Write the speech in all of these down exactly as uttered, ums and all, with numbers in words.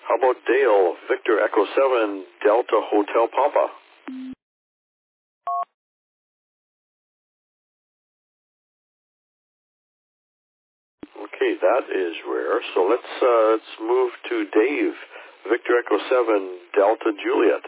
How about Dale, Victor Echo seven, Delta Hotel Papa? Okay, that is rare. So let's uh, let's move to Dave, Victor Echo seven, Delta Juliet.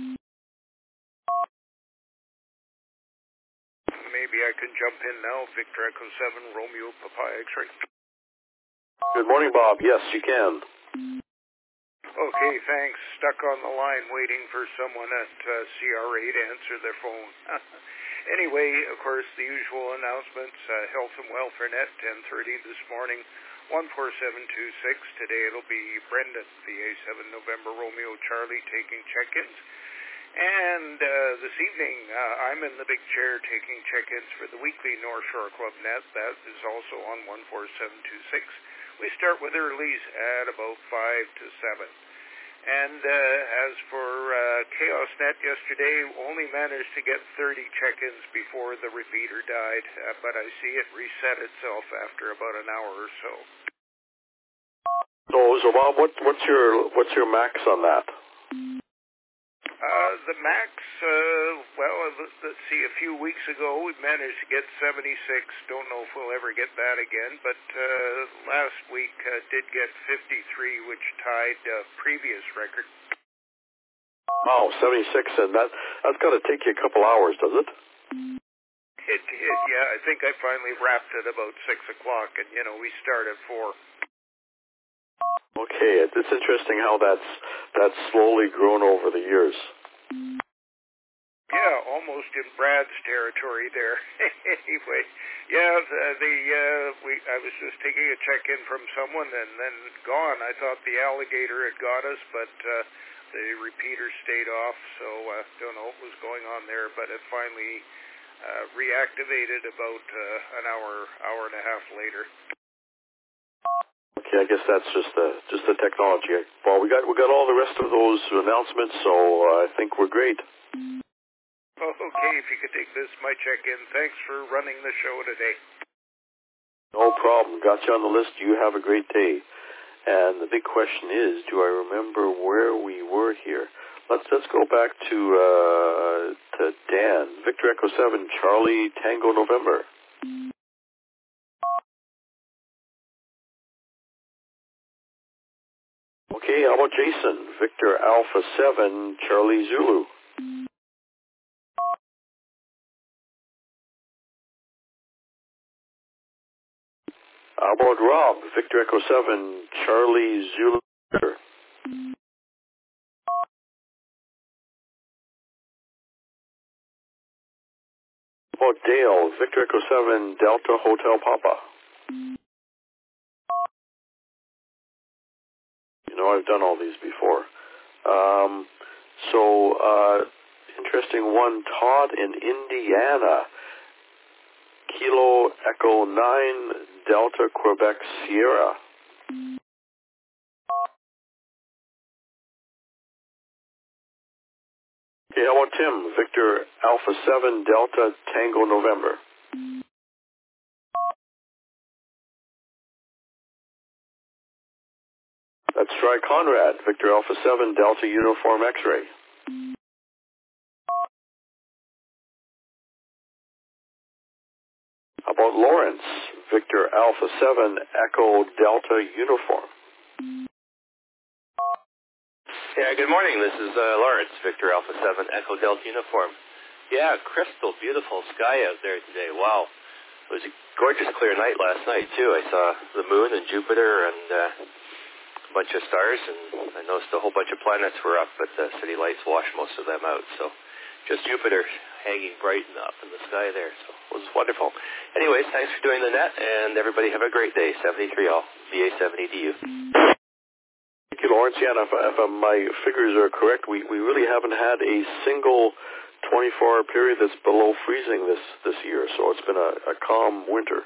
Maybe I can jump in now, Victor Echo seven, Romeo Papa X-ray. Good morning, Bob. Yes, you can. Okay, thanks. Stuck on the line waiting for someone at uh, C R A to answer their phone. Anyway, of course, the usual announcements, uh, Health and Welfare Net, ten thirty this morning, one four seven two six. Today it'll be Brendan, V A seven November Romeo Charlie, taking check-ins. And uh, this evening, uh, I'm in the big chair taking check-ins for the weekly North Shore Club Net. That is also on one four seven two six. We start with earlies at about five to seven. And uh, as for uh, Chaos Net yesterday, only managed to get thirty check-ins before the repeater died, uh, but I see it reset itself after about an hour or so. So, so Bob, what, what's your what's your max on that? Uh, the max, uh, well, let's see, a few weeks ago we managed to get seventy-six. Don't know if we'll ever get that again, but uh, last week uh, did get fifty-three, which tied uh, previous record. Wow, seventy-six, and that, that's got to take you a couple hours, does it? It did, yeah. I think I finally wrapped it about six o'clock, and, you know, we start at four. Okay, it's interesting how that's that's slowly grown over the years. Yeah, almost in Brad's territory there. Anyway, yeah, the, the uh, we I was just taking a check-in from someone and then gone. I thought the alligator had got us, but uh, the repeater stayed off, so I uh, don't know what was going on there, but it finally uh, reactivated about uh, an hour, hour and a half later. Okay, I guess that's just the just the technology. Well, we got we got all the rest of those announcements, so uh, I think we're great. Oh, okay, if you could take this, my check-in. Thanks for running the show today. No problem. Got you on the list. You have a great day. And the big question is, do I remember where we were here? Let's let's go back to uh, to Dan, Victor Echo seven, Charlie Tango November. Okay, how about Jason, Victor Alpha seven, Charlie Zulu. How about Rob, Victor Echo seven, Charlie Zulu. How about Dale, Victor Echo seven, Delta Hotel Papa. You know, I've done all these before. Um, so, uh, interesting one, Todd in Indiana. Kilo Echo nine, Delta Quebec Sierra. Okay, how about Tim, Victor Alpha seven, Delta Tango November. Let's try Conrad, Victor Alpha seven, Delta Uniform X-ray. How about Lawrence, Victor Alpha seven, Echo Delta Uniform? Yeah, good morning. This is uh, Lawrence, Victor Alpha seven, Echo Delta Uniform. Yeah, crystal beautiful sky out there today. Wow. It was a gorgeous clear night last night, too. I saw the moon and Jupiter and uh, a bunch of stars, and I noticed a whole bunch of planets were up, but the city lights washed most of them out. So just Jupiter hanging bright and up in the sky there. So it was wonderful. Anyways, thanks for doing the net, and everybody have a great day. seventy-three all, V A seven E D U. Thank you, Lawrence. Yeah, and if, if uh, my figures are correct, we, we really haven't had a single twenty-four hour period that's below freezing this, this year, so it's been a, a calm winter.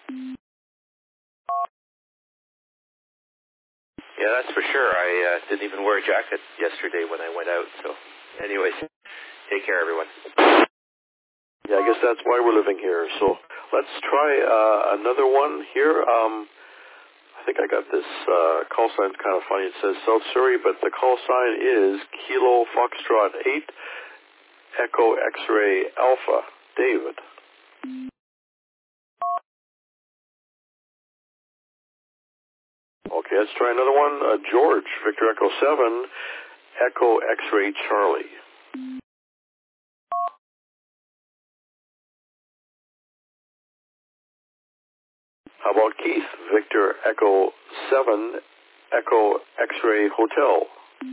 Yeah, that's for sure. I uh, didn't even wear a jacket yesterday when I went out, so anyways, take care, everyone. Yeah, I guess that's why we're living here. So let's try uh, another one here. Um, I I think I got this uh, call sign's kind of funny. It says South Surrey, but the call sign is Kilo Foxtrot eight, Echo X-Ray Alpha, David. Okay, let's try another one. Uh, George, Victor Echo seven, Echo X-Ray Charlie. How about Keith, Victor Echo seven, Echo X-Ray Hotel.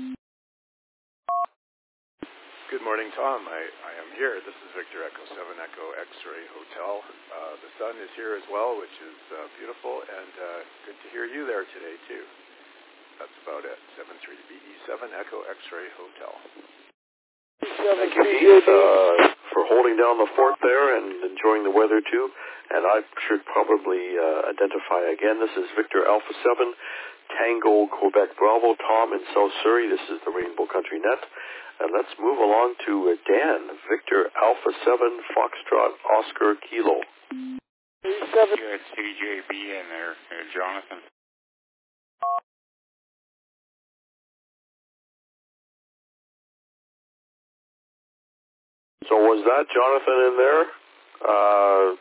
Good morning, Tom. I, I am here. This is Victor Echo seven, Echo X-Ray Hotel. Uh, the sun is here as well, which is uh, beautiful, and uh, good to hear you there today, too. That's about it. seven three B E seven, Echo X-Ray Hotel. Thank you, Keith, uh, for holding down the fort there and enjoying the weather, too. And I should probably uh, identify again. This is Victor Alpha seven, Tango Quebec Bravo, Tom in South Surrey. This is the Rainbow Country Net. And let's move along to uh, Dan, Victor Alpha seven, Foxtrot Oscar Kilo. seven. You had C J B in there, uh, Jonathan. So was that Jonathan in there? Uh,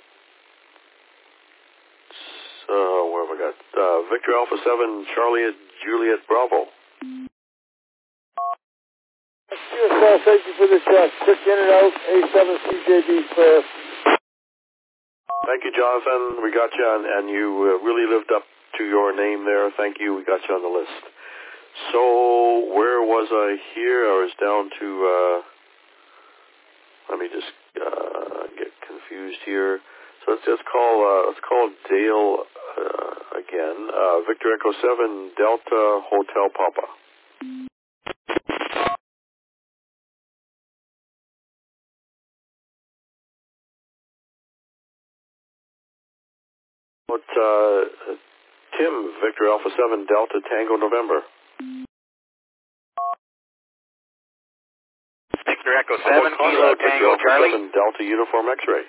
so what have I got? Uh, Victor Alpha seven, Charlie Juliet Bravo. Yes, thank you for the check. Quick in and out, A seven C J B clear. Thank you, Jonathan. We got you, and, and you uh, really lived up to your name there. Thank you. We got you on the list. So where was I here? I was down to, uh, let me just uh, get confused here. So let's just call, uh, let's call Dale uh, again. Uh, Victor Echo seven, Delta Hotel Papa. What, uh, Tim, Victor Alpha seven, Delta Tango November. Victor Echo seven, Kilo Victor Tango Alpha Charlie. seven, Delta Uniform X-Ray.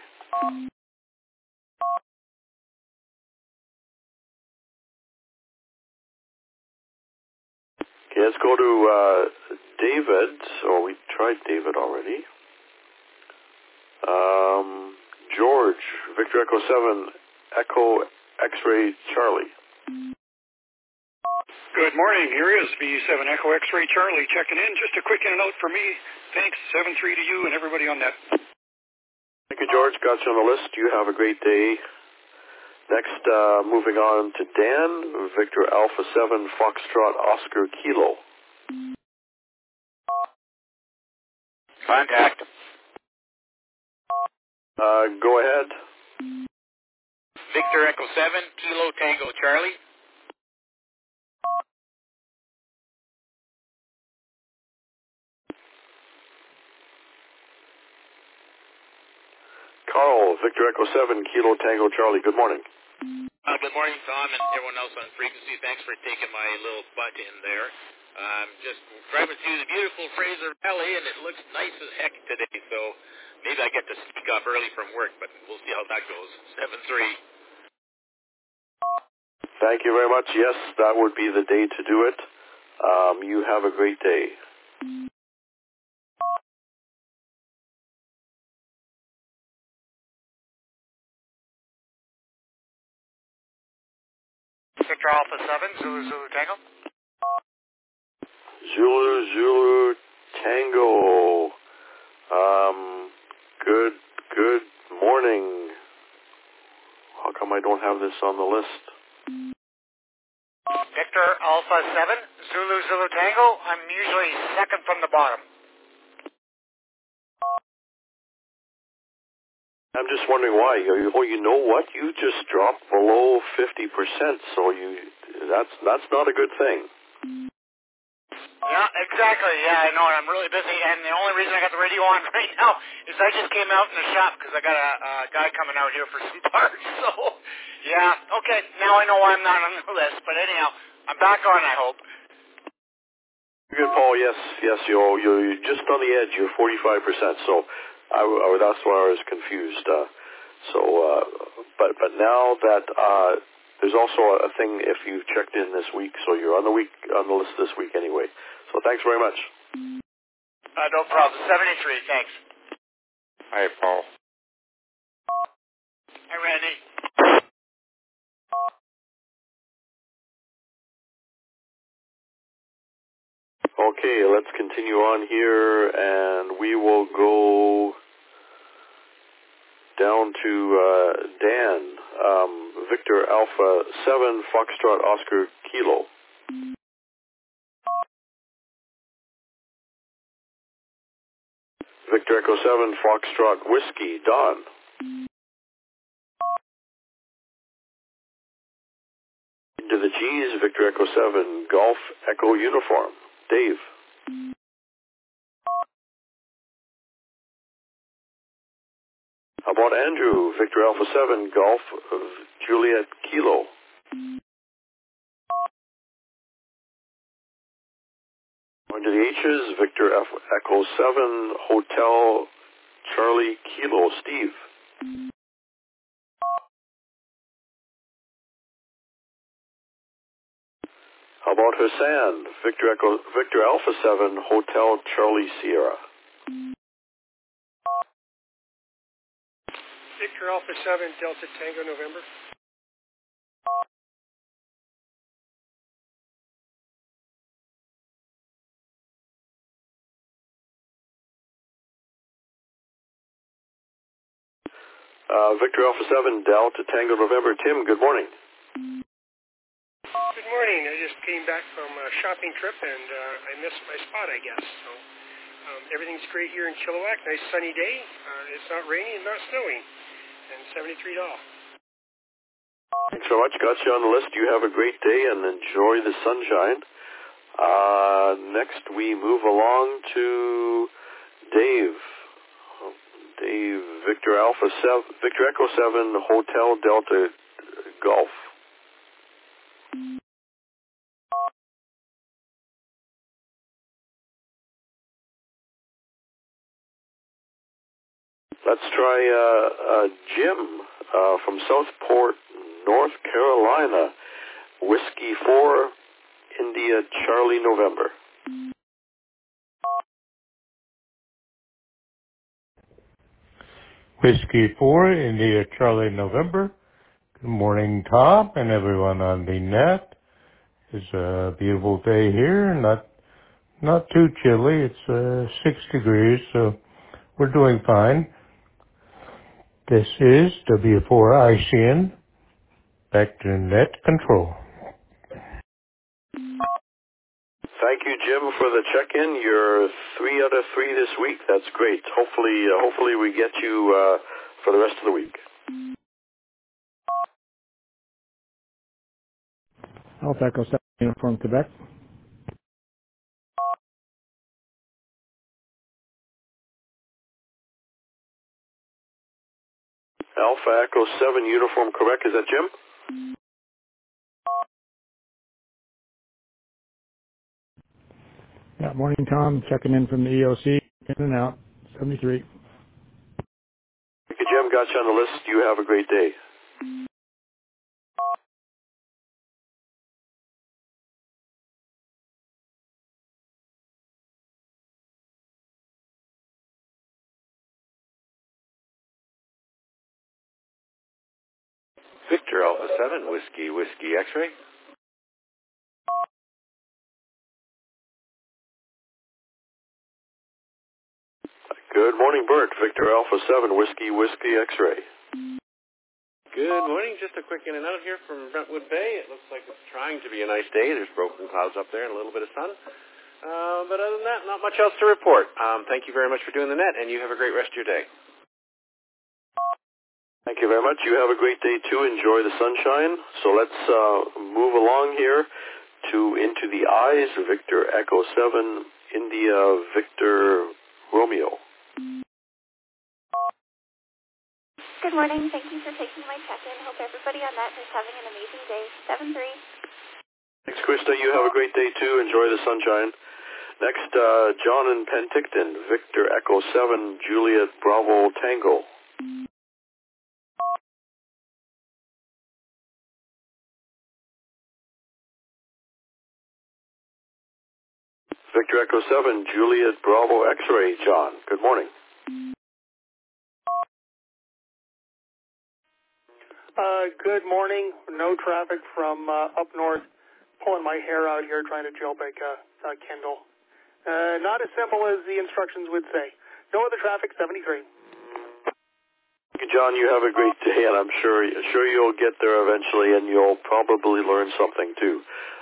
Okay, let's go to uh, David, or we tried David already. Um, George, Victor Echo seven, Echo X-Ray Charlie. Good morning. Here is V seven Echo X-Ray Charlie checking in. Just a quick in and out for me. Thanks. seven three to you and everybody on that. Thank you, George. Got you on the list. You have a great day. Next, uh, moving on to Dan, Victor Alpha seven, Foxtrot Oscar Kilo. Contact. Uh, go ahead. Victor Echo seven, Kilo Tango Charlie. Carl, Victor Echo seven, Kilo Tango Charlie. Good morning. Uh, good morning, Tom, and everyone else on frequency. Thanks for taking my little butt in there. Um, just driving through the beautiful Fraser Valley, and it looks nice as heck today, so maybe I get to sneak off early from work, but we'll see how that goes. seven three. Thank you very much. Yes, that would be the day to do it. Um, you have a great day. Victor Alpha seven, Zulu Zulu Tango. Zulu Zulu Tango. Um, good, good morning. How come I don't have this on the list? Victor Alpha seven, Zulu Zulu Tango. I'm usually second from the bottom. I'm just wondering why. Oh, you know what? You just dropped below fifty percent, so you that's that's not a good thing. Yeah, exactly. Yeah, I know, and I'm really busy, and the only reason I got the radio on right now is I just came out in the shop because I got a, a guy coming out here for some parts. So, yeah, okay, now I know why I'm not on the list, but anyhow, I'm back on, I hope. Good, Paul. Yes, yes, you're, you're just on the edge. You're forty-five percent, so I, I, that's why I was confused. Uh, so, uh, but but now that uh, there's also a thing if you checked in this week, so you're on the week on the list this week anyway. So thanks very much. Uh, no problem. seventy-three, thanks. Hi, Paul. Hi, Randy. Okay, let's continue on here, and we will go down to uh, Dan, um, Victor Alpha seven, Foxtrot Oscar Kilo. Victor Echo seven, Foxtrot Whiskey, Don. Into the G's, Victor Echo seven, Golf Echo Uniform, Dave. How about Andrew, Victor Alpha seven, Golf Juliet Kilo. Going to the H's, Victor F Echo seven, Hotel Charlie Kilo, Steve. How about Hassan, Victor Echo, Victor Alpha seven, Hotel Charlie Sierra. Victor Alpha seven, Delta Tango November. Uh, Victor Alpha seven, Delta Tango November. Tim, good morning. Good morning. I just came back from a shopping trip, and uh, I missed my spot, I guess. So um, everything's great here in Chilliwack. Nice sunny day. Uh, it's not raining and not snowing. And seventy-three dollars. Thanks so much. Got you on the list. You have a great day and enjoy the sunshine. Uh, next, we move along to Dave. Dave, Victor Alpha seven, Victor Echo seven, Hotel Delta Golf. Let's try uh, uh, Jim uh, from Southport, North Carolina. Whiskey four, India Charlie November. Whiskey four, India Charlie November. Good morning, Tom, and everyone on the net. It's a beautiful day here, not not too chilly. It's uh, six degrees, so we're doing fine. This is W four I C N, back to net control. Thank you, Jim, for the check-in. You're three out of three this week. That's great. Hopefully, uh, hopefully we get you uh, for the rest of the week. Alpha Echo seven, Uniform Quebec. Alpha Echo seven, Uniform Quebec. Is that Jim? Yeah, morning, Tom. Checking in from the E O C. In and out. seventy-three. Thank you, Jim. Got you on the list. You have a great day. Victor Alpha seven, Whiskey, Whiskey X-Ray. Good morning, Bert. Victor Alpha seven, Whiskey, Whiskey X-Ray. Good morning. Just a quick in and out here from Brentwood Bay. It looks like it's trying to be a nice day. There's broken clouds up there and a little bit of sun. Uh, but other than that, not much else to report. Um, thank you very much for doing the net, and you have a great rest of your day. Thank you very much. You have a great day, too. Enjoy the sunshine. So let's uh, move along here to into the eyes. Victor Echo seven, India Victor Romeo. Good morning. Thank you for taking my check-in. Hope everybody on that is having an amazing day. seven three. Thanks, Krista. You have a great day, too. Enjoy the sunshine. Next, uh, John in Penticton, Victor Echo seven, Juliet Bravo Tango. Victor Echo seven, Juliet Bravo X-ray, John. Good morning. Uh, good morning. No traffic from uh, up north. Pulling my hair out here trying to jailbreak a, a Kindle. Uh, not as simple as the instructions would say. No other traffic, seventy-three. John, you have a great day, and I'm sure sure you'll get there eventually, and you'll probably learn something too.